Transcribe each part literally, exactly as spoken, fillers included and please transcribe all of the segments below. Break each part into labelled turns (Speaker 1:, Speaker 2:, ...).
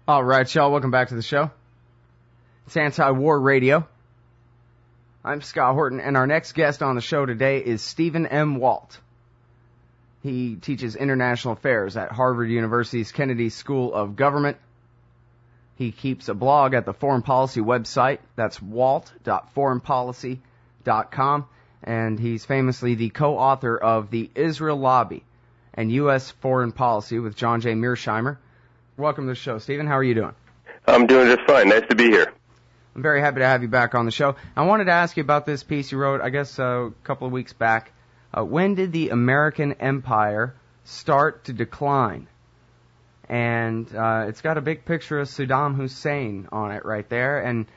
Speaker 1: All right, y'all, welcome back to the show. It's Anti-War Radio. I'm Scott Horton, and our next guest on the show today is Stephen M. Walt. He teaches international affairs at Harvard University's Kennedy School of Government. He keeps a blog at the Foreign Policy website. That's walt dot foreign policy dot com. And he's famously the co-author of The Israel Lobby and U S Foreign Policy with John J. Mearsheimer. Welcome to the show, Stephen. How are you doing?
Speaker 2: I'm doing just fine. Nice to be here.
Speaker 1: I'm very happy to have you back on the show. I wanted to ask you about this piece you wrote, I guess, uh, a couple of weeks back. Uh, when did the American empire start to decline? And uh, it's got a big picture of Saddam Hussein on it right there. And,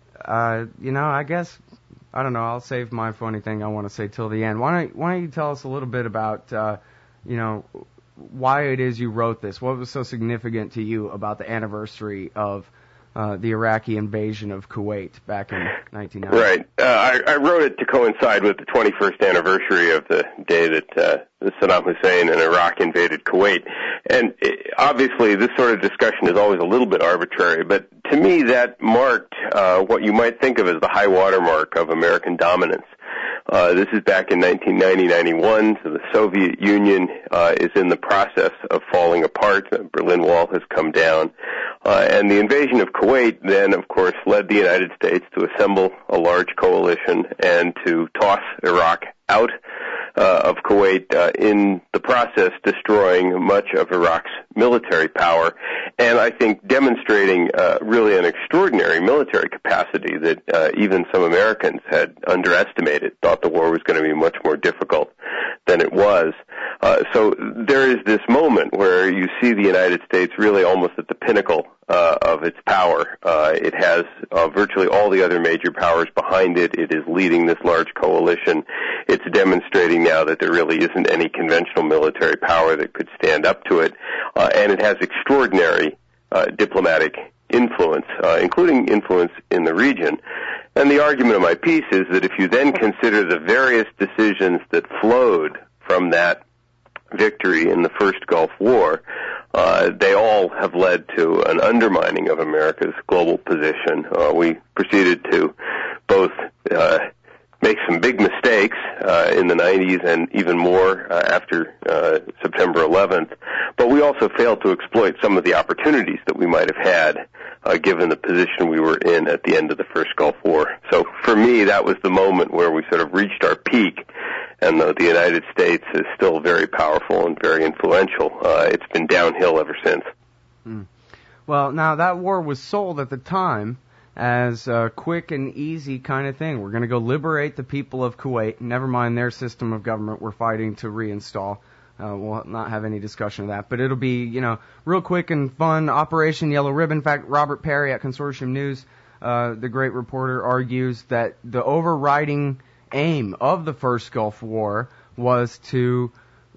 Speaker 1: uh, you know, I guess, I don't know, I'll save my funny thing I want to say till the end. Why don't, why don't you tell us a little bit about, uh, you know, why it is you wrote this? What was so significant to you about the anniversary of uh, the Iraqi invasion of Kuwait back in nineteen ninety?
Speaker 2: Right. Uh, I, I wrote it to coincide with the twenty-first anniversary of the day that uh, Saddam Hussein and Iraq invaded Kuwait. And it, obviously, this sort of discussion is always a little bit arbitrary, but to me, that marked uh, what you might think of as the high watermark of American dominance. Uh, this is back in nineteen ninety, ninety-one, so the Soviet Union uh, is in the process of falling apart. The Berlin Wall has come down. Uh, and the invasion of Kuwait then, of course, led the United States to assemble a large coalition and to toss Iraq out uh, of Kuwait, uh, in the process destroying much of Iraq's military power, and I think demonstrating uh, really an extraordinary military capacity that uh, even some Americans had underestimated, thought the war was going to be much more difficult than it was. Uh, so there is this moment where you see the United States really almost at the pinnacle uh, of its power. Uh, it has uh, virtually all the other major powers behind it. It is leading this large coalition. It's demonstrating now that there really isn't any conventional military power that could stand up to it. Uh, and it has extraordinary uh, diplomatic influence, uh, including influence in the region. And the argument of my piece is that if you then consider the various decisions that flowed from that victory in the first Gulf War, uh, they all have led to an undermining of America's global position. Uh, we proceeded to both uh, make some big mistakes uh, in the nineties and even more uh, after uh, September eleventh, but we also failed to exploit some of the opportunities that we might have had uh, given the position we were in at the end of the first Gulf War. So for me, that was the moment where we sort of reached our peak, and though the United States is still very powerful and very influential, uh, it's been downhill ever since.
Speaker 1: Mm. Well, now that war was sold at the time as a quick and easy kind of thing. We're going to go liberate the people of Kuwait. Never mind their system of government we're fighting to reinstall. Uh, we'll not have any discussion of that. But it'll be, you know, real quick and fun. Operation Yellow Ribbon. In fact, Robert Perry at Consortium News, uh, the great reporter, argues that the overriding aim of the first Gulf War was to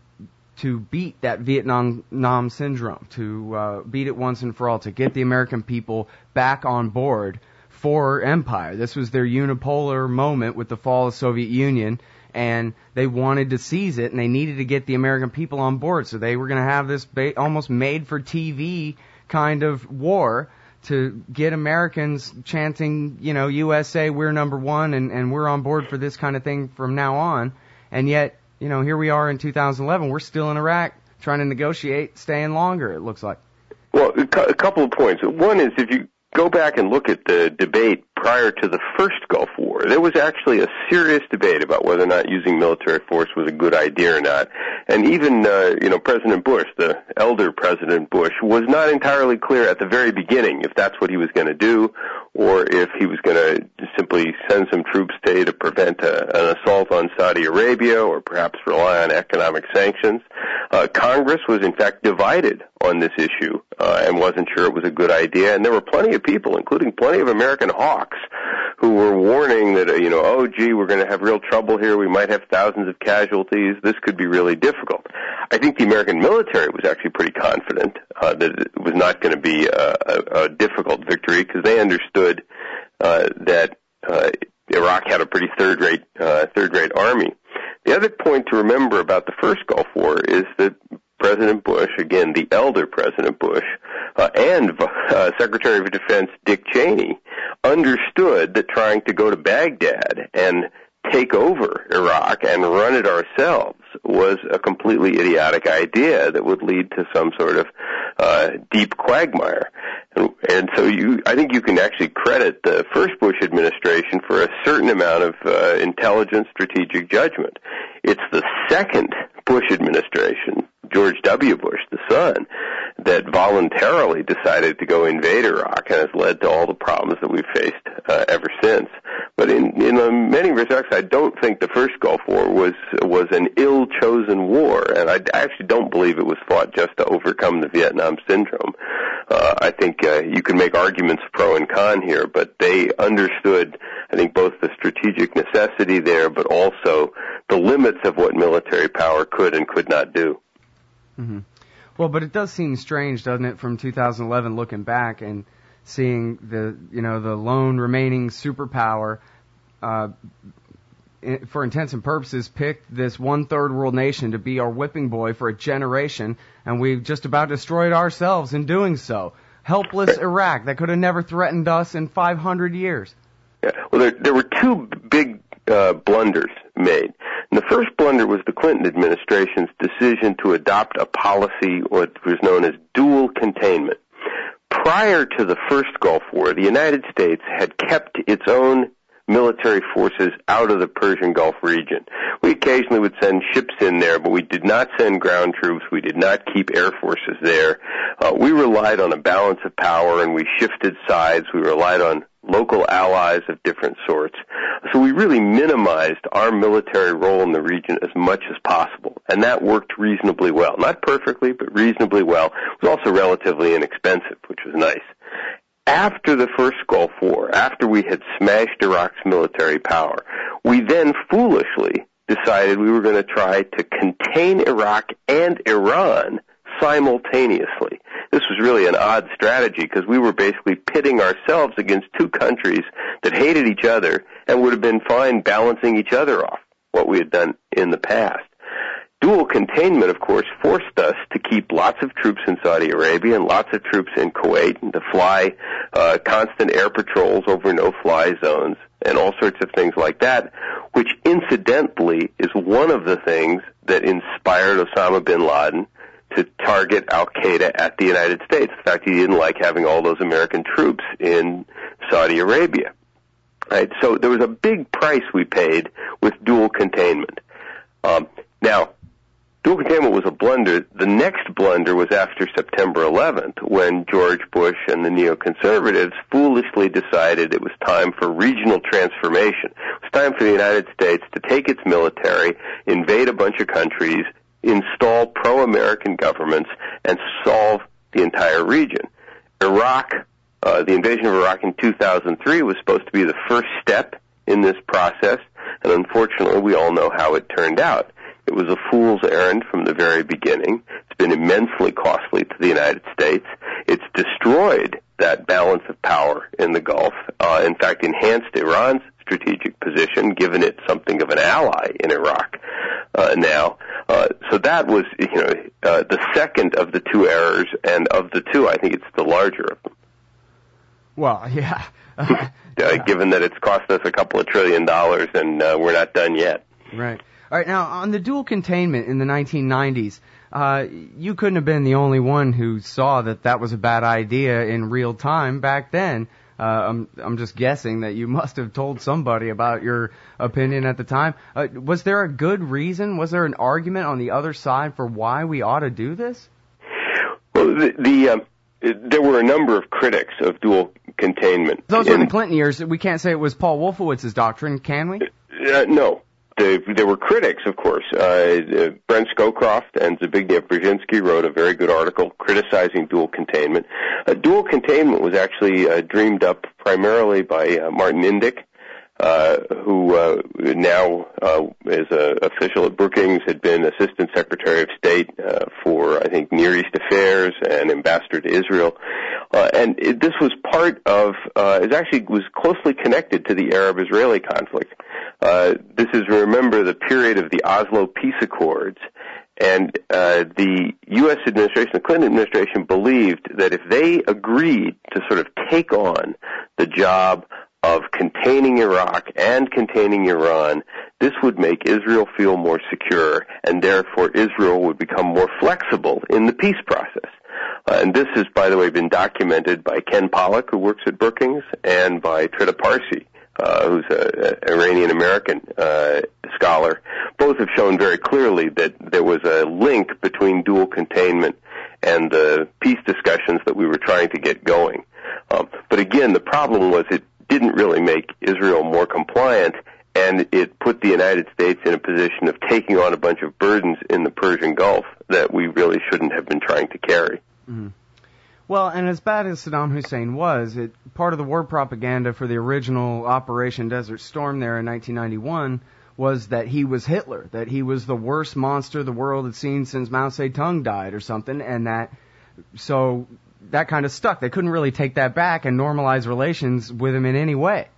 Speaker 1: to beat that Vietnam Nam syndrome, to uh, beat it once and for all, to get the American people back on board for empire. This was their unipolar moment with the fall of the Soviet Union, and they wanted to seize it, and they needed to get the American people on board. So they were going to have this ba- almost made-for-T V kind of war to get Americans chanting, you know, U S A, we're number one, and, and we're on board for this kind of thing from now on. And yet, you know, here we are in two thousand eleven, we're still in Iraq trying to negotiate staying longer, it looks like.
Speaker 2: Well, a, cu- a couple of points. One is, if you go back and look at the debate prior to the first Gulf War, there was actually a serious debate about whether or not using military force was a good idea or not. And even, uh, you know, President Bush, the elder President Bush, was not entirely clear at the very beginning if that's what he was going to do, or if he was going to simply send some troops to, to prevent a, an assault on Saudi Arabia, or perhaps rely on economic sanctions. Uh, Congress was, in fact, divided on this issue uh, and wasn't sure it was a good idea. And there were plenty of people, including plenty of American hawks, who were warning that, uh, you know, oh, gee, we're going to have real trouble here. We might have thousands of casualties. This could be really difficult. I think the American military was actually pretty confident uh, that it was not going to be a, a, a difficult victory, because they understood uh, that uh, Iraq had a pretty third-rate, uh, third-rate army. The other point to remember about the first Gulf War is that President Bush, again, the elder President Bush, uh, and uh, Secretary of Defense Dick Cheney understood that trying to go to Baghdad and take over Iraq and run it ourselves was a completely idiotic idea that would lead to some sort of uh, deep quagmire. And, and so you, I think you can actually credit the first Bush administration for a certain amount of uh, intelligent strategic judgment. It's the second Bush administration, George W. Bush, the son, that voluntarily decided to go invade Iraq and has led to all the problems that we've faced uh, ever since. But in, in uh, many respects, I don't think the first Gulf War was was an ill-chosen war, and I actually don't believe it was fought just to overcome the Vietnam syndrome. Uh, I think uh, you can make arguments pro and con here, but they understood, I think, both the strategic necessity there, but also the limits of what military power could and could not do.
Speaker 1: Mm-hmm. Well, but it does seem strange, doesn't it, from two thousand eleven looking back and seeing the, you know, the lone remaining superpower, uh, for intents and purposes, picked this one-third world nation to be our whipping boy for a generation, and we've just about destroyed ourselves in doing so. Helpless Iraq that could have never threatened us in five hundred years.
Speaker 2: Yeah. Well, there, there were two big uh, blunders made. And the first blunder was the Clinton administration's decision to adopt a policy, what was known as dual containment. Prior to the first Gulf War, the United States had kept its own military forces out of the Persian Gulf region. We occasionally would send ships in there, but we did not send ground troops. We did not keep air forces there. Uh, we relied on a balance of power, and we shifted sides. We relied on local allies of different sorts. So we really minimized our military role in the region as much as possible, and that worked reasonably well. Not perfectly, but reasonably well. It was also relatively inexpensive, which was nice. After the first Gulf War, after we had smashed Iraq's military power, we then foolishly decided we were going to try to contain Iraq and Iran simultaneously. This was really an odd strategy because we were basically pitting ourselves against two countries that hated each other and would have been fine balancing each other off, what we had done in the past. Dual containment, of course, forced us to keep lots of troops in Saudi Arabia and lots of troops in Kuwait and to fly uh, constant air patrols over no-fly zones and all sorts of things like that, which incidentally is one of the things that inspired Osama bin Laden to target al-Qaeda at the United States. The fact he didn't like having all those American troops in Saudi Arabia. Right? So there was a big price we paid with dual containment. Um, now, dual containment was a blunder. The next blunder was after September eleventh, when George Bush and the neoconservatives foolishly decided it was time for regional transformation. It was time for the United States to take its military, invade a bunch of countries, install pro-American governments, and solve the entire region. Iraq, uh, the invasion of Iraq in two thousand three was supposed to be the first step in this process, and unfortunately we all know how it turned out. It was a fool's errand from the very beginning. It's been immensely costly to the United States. It's destroyed that balance of power in the Gulf, uh, in fact enhanced Iran's strategic position, given it something of an ally in Iraq uh, now. Uh, so that was, you know, uh, the second of the two errors, and of the two, I think it's the larger of them.
Speaker 1: Well, yeah.
Speaker 2: uh, given that it's cost us a couple of trillion dollars, and uh, we're not done yet.
Speaker 1: Right. All right, now, on the dual containment in the nineteen nineties, uh, you couldn't have been the only one who saw that that was a bad idea in real time back then. Uh, I'm, I'm just guessing that you must have told somebody about your opinion at the time. Uh, was there a good reason? Was there an argument on the other side for why we ought to do this?
Speaker 2: Well, the, the um, there were a number of critics of dual containment.
Speaker 1: Those were the Clinton years. We can't say it was Paul Wolfowitz's doctrine, can we?
Speaker 2: Uh, no. The, there were critics, of course. Uh, uh, Brent Scowcroft and Zbigniew Brzezinski wrote a very good article criticizing dual containment. Uh, dual containment was actually uh, dreamed up primarily by uh, Martin Indyk, uh, who uh, now uh, is an official at Brookings, had been Assistant Secretary of State uh, for, I think, Near East Affairs and Ambassador to Israel. Uh, and it, this was part of, uh, it actually was closely connected to the Arab-Israeli conflict. Uh, this is, remember, the period of the Oslo Peace Accords, And uh, the U S administration, the Clinton administration, believed that if they agreed to sort of take on the job of containing Iraq and containing Iran, this would make Israel feel more secure, and therefore Israel would become more flexible in the peace process. Uh, and this has, by the way, been documented by Ken Pollack, who works at Brookings, and by Trita Parsi, uh, who's an Iranian-American uh, scholar. Both have shown very clearly that there was a link between dual containment and the peace discussions that we were trying to get going. Um, but again, the problem was it didn't really make Israel more compliant, and it put the United States in a position of taking on a bunch of burdens in the Persian Gulf that we really shouldn't have been trying to carry.
Speaker 1: Mm-hmm. Well, and as bad as Saddam Hussein was, it, part of the war propaganda for the original Operation Desert Storm there in nineteen ninety-one was that he was Hitler, that he was the worst monster the world had seen since Mao Zedong died or something, and that, so that kind of stuck. They couldn't really take that back and normalize relations with him in any way.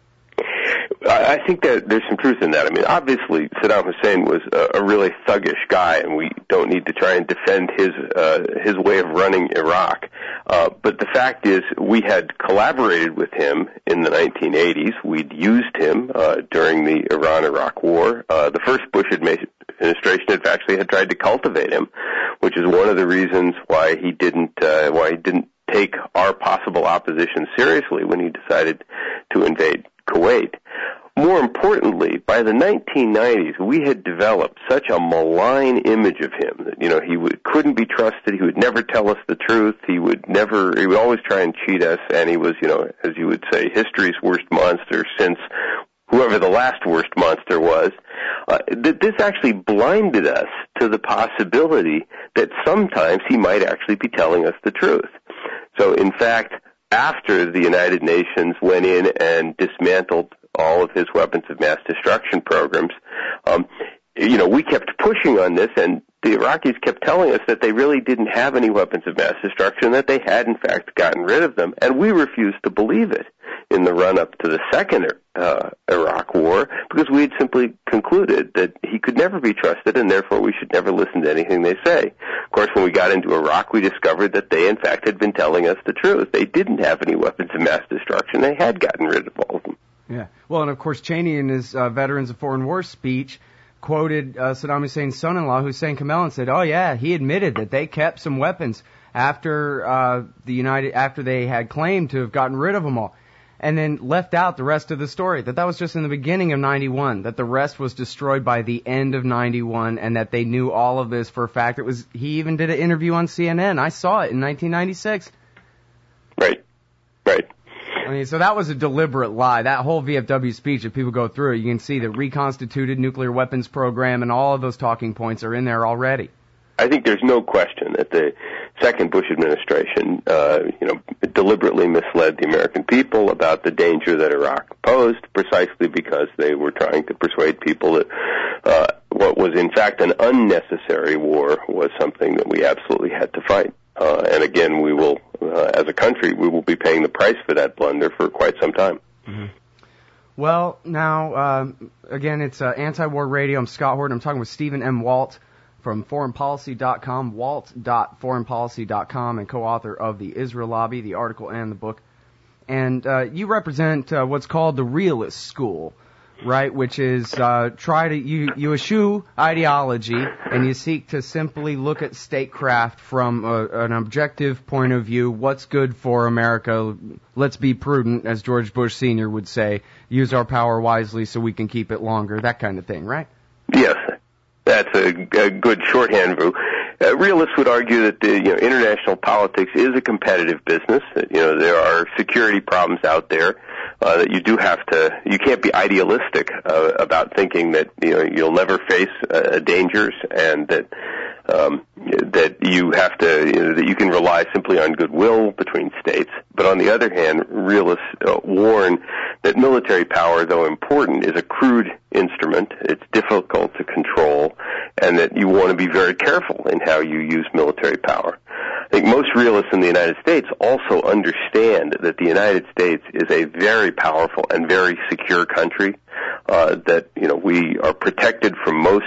Speaker 2: I think that there's some truth in that. I mean, obviously, Saddam Hussein was a, a really thuggish guy, and we don't need to try and defend his uh, his way of running Iraq. Uh, but the fact is, we had collaborated with him in the nineteen eighties. We'd used him uh, during the Iran-Iraq War. Uh, the first Bush administration had actually had tried to cultivate him, which is one of the reasons why he didn't uh, why he didn't take our possible opposition seriously when he decided to invade Kuwait. More importantly, by the nineteen nineties, we had developed such a malign image of him that, you know, he would, couldn't be trusted. He would never tell us the truth. He would never, he would always try and cheat us. And he was, you know, as you would say, history's worst monster since whoever the last worst monster was. Uh, that this actually blinded us to the possibility that sometimes he might actually be telling us the truth. So, in fact, after the United Nations went in and dismantled all of his weapons of mass destruction programs, um, you know, we kept pushing on this, and the Iraqis kept telling us that they really didn't have any weapons of mass destruction, that they had, in fact, gotten rid of them, and we refused to believe it in the run-up to the second uh, Iraq War, because we had simply concluded that he could never be trusted, and therefore we should never listen to anything they say. Of course, when we got into Iraq, we discovered that they, in fact, had been telling us the truth. They didn't have any weapons of mass destruction. They had gotten rid of all of them.
Speaker 1: Yeah. Well, and of course, Cheney in his uh, Veterans of Foreign War speech quoted uh, Saddam Hussein's son-in-law, Hussein Kamel, and said, "Oh yeah, he admitted that they kept some weapons after uh, the United after they had claimed to have gotten rid of them all," and then left out the rest of the story. That that was just in the beginning of ninety-one. That the rest was destroyed by the end of ninety-one, and that they knew all of this for a fact. It was he even did an interview on C N N. I saw it in nineteen ninety-six.
Speaker 2: Right. Right.
Speaker 1: I mean, so that was a deliberate lie. That whole V F W speech, if people go through it, you can see the reconstituted nuclear weapons program and all of those talking points are in there already.
Speaker 2: I think there's no question that the second Bush administration, uh, you know, deliberately misled the American people about the danger that Iraq posed, precisely because they were trying to persuade people that uh, what was in fact an unnecessary war was something that we absolutely had to fight. Uh, and again, we will, uh, as a country, we will be paying the price for that blunder for quite some time.
Speaker 1: Mm-hmm. Well, now, uh, again, it's uh, Anti-War Radio. I'm Scott Horton. I'm talking with Stephen M. Walt from foreign policy dot com, walt dot foreign policy dot com, and co-author of The Israel Lobby, the article and the book. And uh, you represent uh, what's called the realist school, right, which is uh, try to you you eschew ideology and you seek to simply look at statecraft from a, an objective point of view. What's good for America? Let's be prudent, as George Bush Senior would say. Use our power wisely so we can keep it longer. That kind of thing, right?
Speaker 2: Yes, that's a, a good shorthand view. Uh, realists would argue that the, you know, international politics is a competitive business. That, you know, there are security problems out there. Uh, that you do have to, you can't be idealistic uh, about thinking that, you know, you'll never face uh, dangers, and that um, that you have to, you know, that you can rely simply on goodwill between states. But on the other hand, realists uh, warn that military power, though important, is a crude instrument. It's difficult to control, and that you want to be very careful in how you use military power. I think most realists in the United States also understand that the United States is a very powerful and very secure country, uh, that, you know, we are protected from most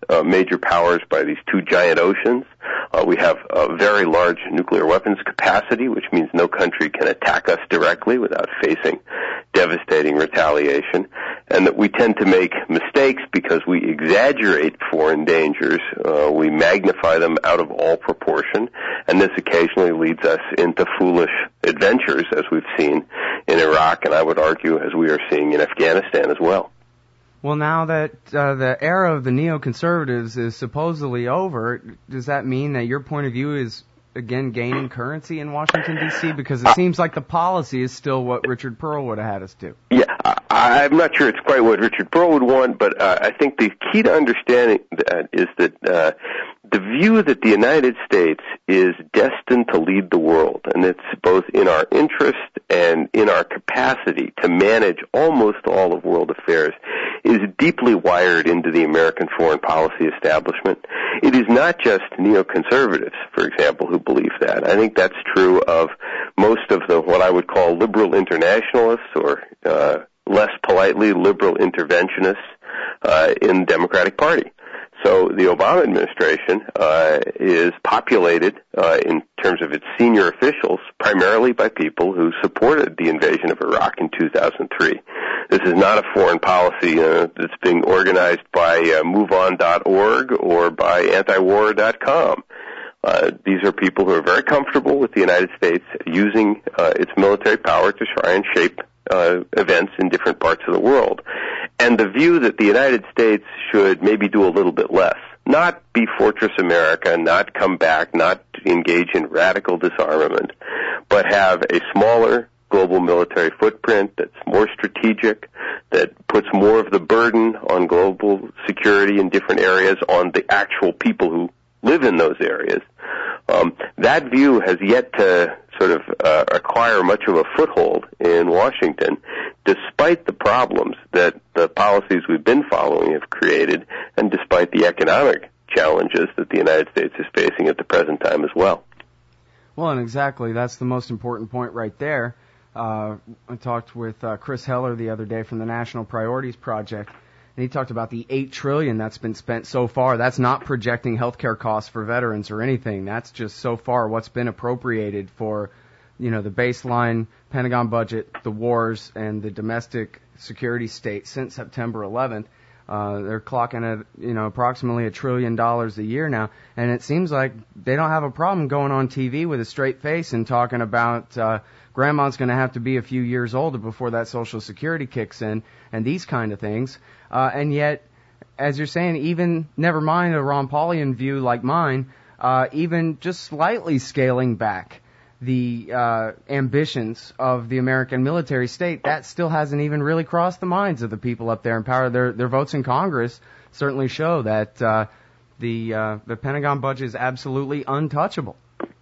Speaker 2: uh, major powers by these two giant oceans. Uh, we have a very large nuclear weapons capacity, which means no country can attack us directly without facing devastating retaliation, and that we tend to make mistakes because we exaggerate foreign dangers. Uh, we magnify them out of all proportion, and this occasionally leads us into foolish adventures, as we've seen in Iraq, and I would argue as we are seeing in Afghanistan as well.
Speaker 1: Well, now that uh, the era of the neoconservatives is supposedly over, does that mean that your point of view is, again, gaining currency in Washington, D C? Because it uh, seems like the policy is still what Richard Perle would have had us do.
Speaker 2: Yeah, I, I'm not sure it's quite what Richard Perle would want, but uh, I think the key to understanding that is that uh, the view that the United States is destined to lead the world, and it's both in our interest and in our capacity to manage almost all of world affairs, is deeply wired into the American foreign policy establishment. It is not just neoconservatives, for example, who believe that. I think that's true of most of the what I would call liberal internationalists, or uh, less politely, liberal interventionists uh, in the Democratic Party. So the Obama administration uh, is populated uh, in terms of its senior officials primarily by people who supported the invasion of Iraq in two thousand three. This is not a foreign policy uh, that's being organized by uh, move on dot org or by anti war dot com. Uh, these are people who are very comfortable with the United States using uh, its military power to try and shape uh, events in different parts of the world. And the view that the United States should maybe do a little bit less, not be Fortress America, not come back, not engage in radical disarmament, but have a smaller global military footprint that's more strategic, that puts more of the burden on global security in different areas on the actual people who live in those areas. Um, that view has yet to sort of uh, acquire much of a foothold in Washington, despite the problems that the policies we've been following have created, and despite the economic challenges that the United States is facing at the present time as well.
Speaker 1: Well, and exactly, that's the most important point right there. Uh, I talked with uh, Chris Heller the other day from the National Priorities Project, and he talked about the eight trillion dollars that's been spent so far. That's not projecting healthcare costs for veterans or anything. That's just so far what's been appropriated for, you know, the baseline Pentagon budget, the wars, and the domestic security state since September eleventh. Uh, they're clocking at, you know, approximately a trillion dollars a year now, and it seems like they don't have a problem going on T V with a straight face and talking about uh, grandma's going to have to be a few years older before that Social Security kicks in, and these kind of things. Uh, and yet, as you're saying, even, never mind a Ron Paulian view like mine, uh, even just slightly scaling back the uh, ambitions of the American military state, that still hasn't even really crossed the minds of the people up there in power. Their their votes in Congress certainly show that uh, the uh, the Pentagon budget is absolutely untouchable.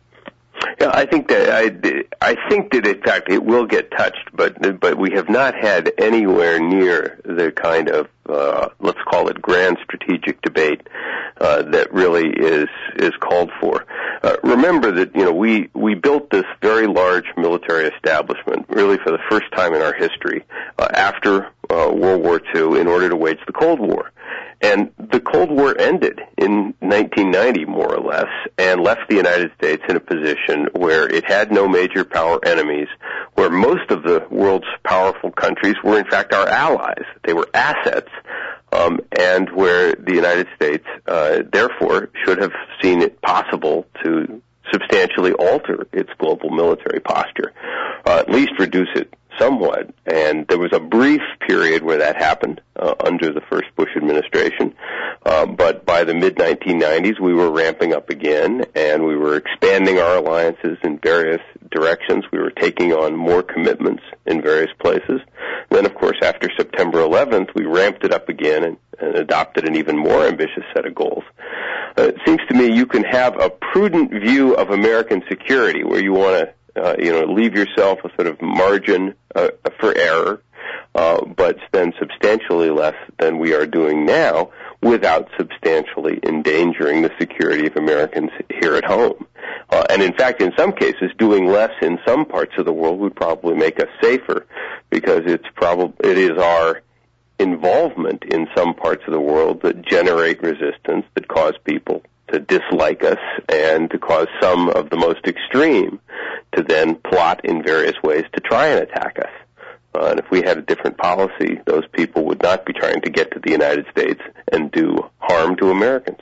Speaker 2: Yeah, I think that I, I think that in fact it will get touched, but but we have not had anywhere near the kind of uh, let's call it grand strategic debate uh, that really is is called for. Uh, remember that you know we we built this very large military establishment really for the first time in our history uh, after uh, World War Two in order to wage the Cold War. And the Cold War ended in nineteen ninety, more or less, and left the United States in a position where it had no major power enemies, where most of the world's powerful countries were in fact our allies. They were assets, um, and where the United States, uh, therefore, should have seen it possible to substantially alter its global military posture, uh, at least reduce it somewhat. And there was a brief period where that happened uh, under the first Bush administration. Uh, but by the mid nineteen nineties, we were ramping up again, and we were expanding our alliances in various directions. We were taking on more commitments in various places. Then, of course, after September eleventh, we ramped it up again and, and adopted an even more ambitious set of goals. Uh, it seems to me you can have a prudent view of American security where you want to Uh, you know, leave yourself a sort of margin uh, for error, uh, but spend substantially less than we are doing now without substantially endangering the security of Americans here at home. Uh, and in fact, in some cases, doing less in some parts of the world would probably make us safer, because it's probably it is our involvement in some parts of the world that generate resistance, that cause people to dislike us, and to cause some of the most extreme to then plot in various ways to try and attack us. Uh, and if we had a different policy, those people would not be trying to get to the United States and do harm to Americans.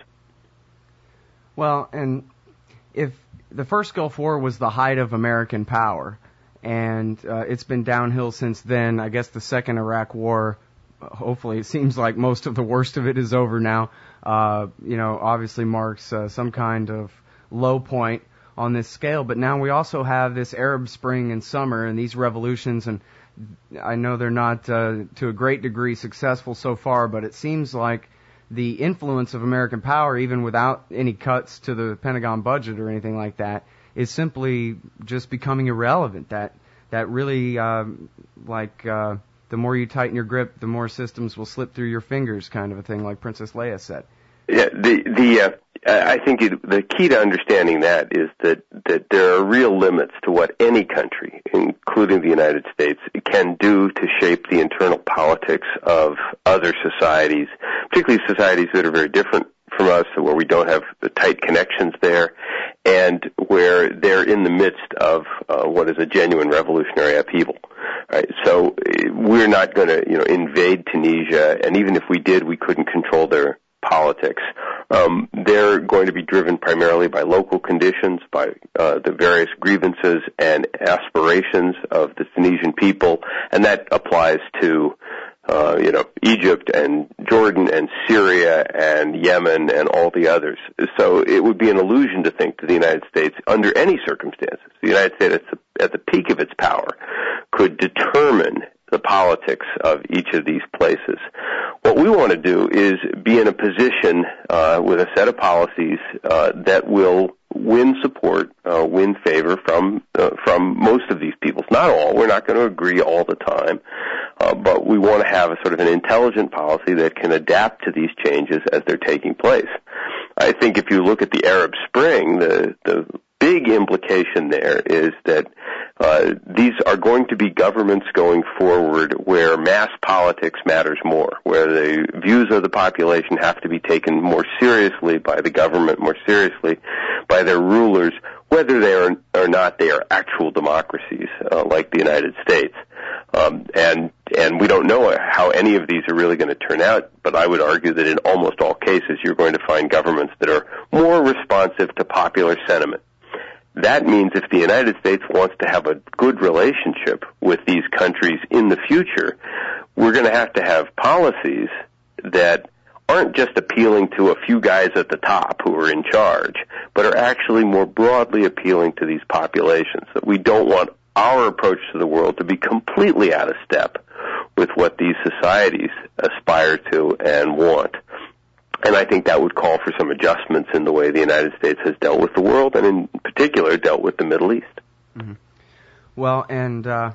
Speaker 1: Well, and if the first Gulf War was the height of American power, and uh, it's been downhill since then, I guess the second Iraq War, hopefully it seems like most of the worst of it is over now, uh, you know, obviously marks uh, some kind of low point on this scale. But now we also have this Arab Spring and summer and these revolutions, and I know they're not uh, to a great degree successful so far, but it seems like the influence of American power, even without any cuts to the Pentagon budget or anything like that, is simply just becoming irrelevant. That that really, um, like, uh, the more you tighten your grip, the more systems will slip through your fingers, kind of a thing, like Princess Leia said.
Speaker 2: Yeah, the the uh, I think it, the key to understanding that is that that there are real limits to what any country, including the United States, can do to shape the internal politics of other societies, particularly societies that are very different from us, where we don't have the tight connections there, and where they're in the midst of uh, what is a genuine revolutionary upheaval. Right? So we're not going to, you know, invade Tunisia, and even if we did, we couldn't control their politics. Um, they're going to be driven primarily by local conditions, by uh, the various grievances and aspirations of the Tunisian people, and that applies to Uh, you know, Egypt and Jordan and Syria and Yemen and all the others. So it would be an illusion to think that the United States, under any circumstances, the United States at the, at the peak of its power, could determine the politics of each of these places. What we want to do is be in a position uh, with a set of policies uh, that will win support, uh, win favor from uh, from most of these peoples. Not all. We're not going to agree all the time, uh, but we want to have a sort of an intelligent policy that can adapt to these changes as they're taking place. I think if you look at the Arab Spring, the the big implication there is that uh, these are going to be governments going forward where mass politics matters more, where the views of the population have to be taken more seriously by the government, more seriously by their rulers, whether they are or not they are actual democracies uh, like the United States. Um, and and we don't know how any of these are really going to turn out, but I would argue that in almost all cases you're going to find governments that are more responsive to popular sentiment. That means if the United States wants to have a good relationship with these countries in the future, we're going to have to have policies that aren't just appealing to a few guys at the top who are in charge, but are actually more broadly appealing to these populations. That we don't want our approach to the world to be completely out of step with what these societies aspire to and want. And I think that would call for some adjustments in the way the United States has dealt with the world, and in particular dealt with the Middle East.
Speaker 1: Mm-hmm. Well, and uh,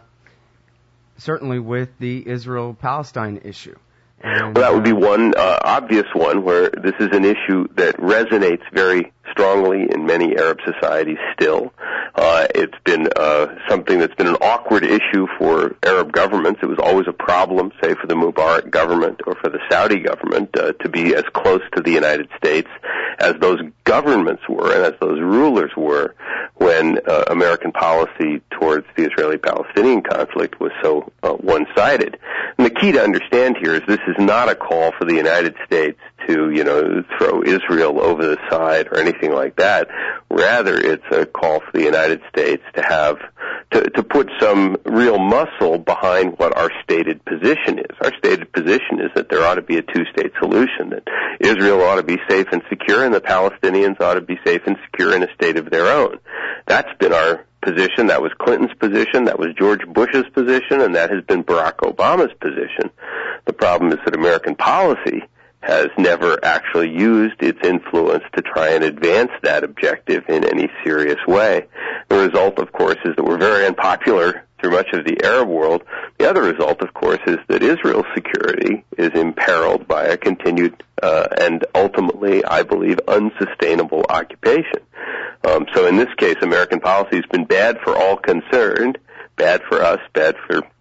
Speaker 1: certainly with the Israel-Palestine issue. And,
Speaker 2: well, that would be one uh, obvious one where this is an issue that resonates very strongly in many Arab societies still. Uh, it's been uh, something that's been an awkward issue for Arab governments. It was always a problem, say, for the Mubarak government or for the Saudi government uh, to be as close to the United States as those governments were and as those rulers were when uh, American policy towards the Israeli-Palestinian conflict was so uh, one-sided. And the key to understand here is this is not a call for the United States to, you know, throw Israel over the side or anything like that. Rather, it's a call for the United States to have, to, to put some real muscle behind what our stated position is. Our stated position is that there ought to be a two-state solution, that Israel ought to be safe and secure and the Palestinians ought to be safe and secure in a state of their own. That's been our position. That was Clinton's position. That was George Bush's position. And that has been Barack Obama's position. The problem is that American policy has never actually used its influence to try and advance that objective in any serious way. The result, of course, is that we're very unpopular through much of the Arab world. The other result, of course, is that Israel's security is imperiled by a continued uh, and ultimately, I believe, unsustainable occupation. Um, so in this case, American policy has been bad for all concerned, bad for us, bad for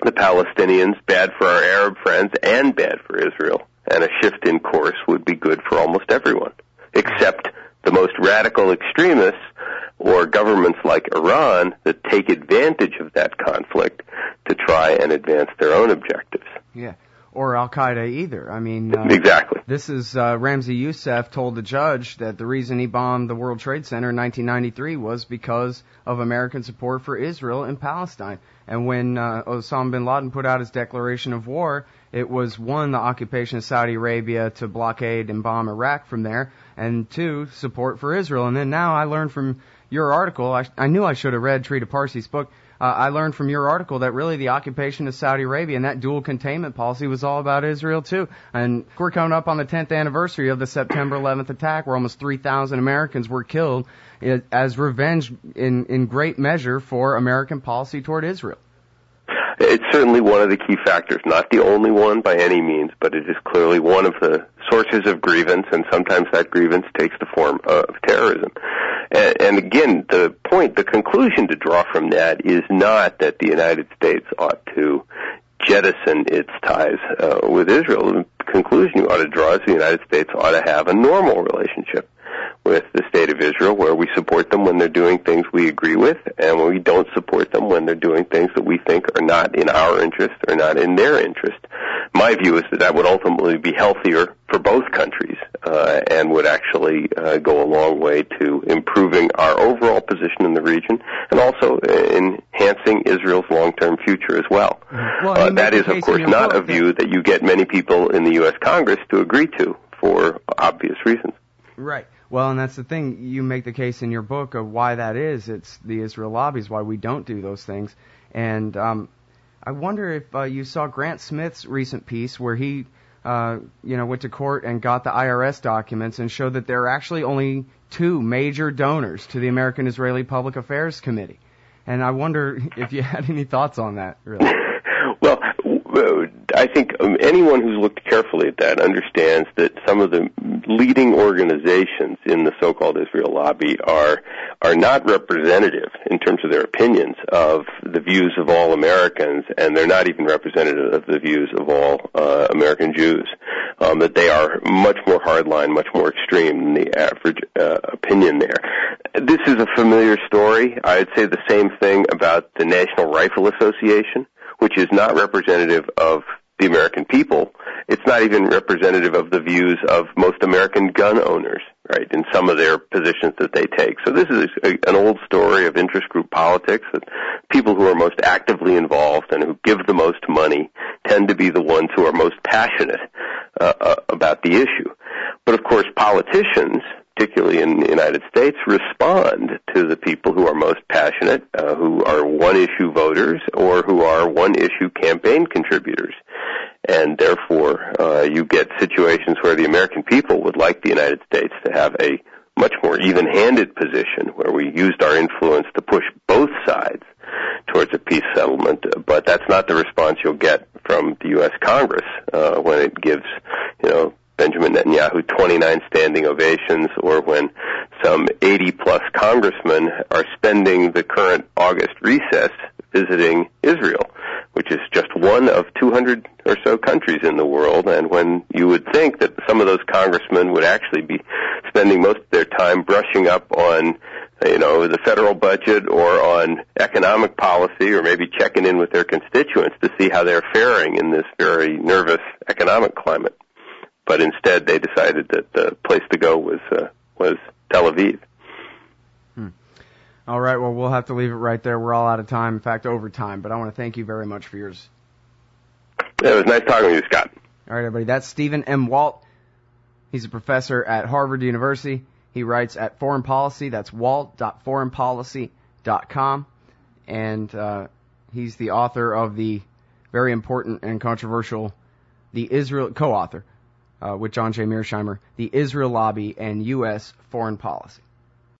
Speaker 2: the Palestinians, bad for our Arab friends, and bad for Israel. And a shift in course would be good for almost everyone, except the most radical extremists or governments like Iran that take advantage of that conflict to try and advance their own objectives.
Speaker 1: Yeah. Or Al-Qaeda either. I mean, uh,
Speaker 2: exactly.
Speaker 1: This is uh, Ramzi Youssef told the judge that the reason he bombed the World Trade Center in nineteen ninety-three was because of American support for Israel and Palestine. And when uh, Osama bin Laden put out his declaration of war, it was, one, the occupation of Saudi Arabia to blockade and bomb Iraq from there, and two, support for Israel. And then now I learned from your article, I, I knew I should have read Trita Parsi's book, Uh, I learned from your article that really the occupation of Saudi Arabia and that dual containment policy was all about Israel too. And we're coming up on the tenth anniversary of the September eleventh attack, where almost three thousand Americans were killed as revenge in, in great measure for American policy toward Israel.
Speaker 2: It's certainly one of the key factors, not the only one by any means, but it is clearly one of the sources of grievance, and sometimes that grievance takes the form of terrorism. And, and again, the point, the conclusion to draw from that is not that the United States ought to jettison its ties uh, with Israel. The conclusion you ought to draw is the United States ought to have a normal relationship with the state of Israel, where we support them when they're doing things we agree with, and when we don't support them when they're doing things that we think are not in our interest or not in their interest. My view is that that would ultimately be healthier for both countries uh, and would actually uh, go a long way to improving our overall position in the region and also enhancing Israel's long-term future as well.
Speaker 1: well
Speaker 2: uh, that is, of course, not a view that you get many people in the U S Congress to agree to for obvious reasons.
Speaker 1: Right. Well, and that's the thing. You make the case in your book of why that is. It's the Israel lobbies, why we don't do those things. And um, I wonder if uh, you saw Grant Smith's recent piece where he, uh, you know, went to court and got the I R S documents and showed that there are actually only two major donors to the American-Israeli Public Affairs Committee. And I wonder if you had any thoughts on that, really.
Speaker 2: Well, I think anyone who's looked carefully at that understands that some of the leading organizations in the so-called Israel lobby are are not representative in terms of their opinions of the views of all Americans, and they're not even representative of the views of all uh, American Jews. Um, that they are much more hardline, much more extreme than the average uh, opinion there. This is a familiar story. I'd say the same thing about the National Rifle Association, which is not representative of the American people. It's not even representative of the views of most American gun owners, right, in some of their positions that they take. So this is a, an old story of interest group politics, that people who are most actively involved and who give the most money tend to be the ones who are most passionate uh, uh, about the issue. But, of course, politicians, particularly in the United States, respond to the people who are most passionate, uh, who are one-issue voters or who are one-issue campaign contributors. And therefore, uh, you get situations where the American people would like the United States to have a much more even-handed position, where we used our influence to push both sides towards a peace settlement. But that's not the response you'll get from the U S Congress uh, when it gives, you know, Benjamin Netanyahu twenty-nine standing ovations, or when some eighty plus congressmen are spending the current August recess visiting Israel, which is just one of two hundred or so countries in the world, and when you would think that some of those congressmen would actually be spending most of their time brushing up on, you know, the federal budget or on economic policy, or maybe checking in with their constituents to see how they're faring in this very nervous economic climate. But instead, they decided that the place to go was uh, was Tel Aviv.
Speaker 1: Hmm. All right, well, we'll have to leave it right there. We're all out of time, in fact, over time. But I want to thank you very much for yours.
Speaker 2: It was nice talking to you, Scott.
Speaker 1: All right, everybody, that's Stephen M. Walt. He's a professor at Harvard University. He writes at Foreign Policy. That's walt dot foreign policy dot com. And uh, he's the author of the very important and controversial, the Israel, co-author, Uh, with John J. Mearsheimer, The Israel Lobby and U S Foreign Policy.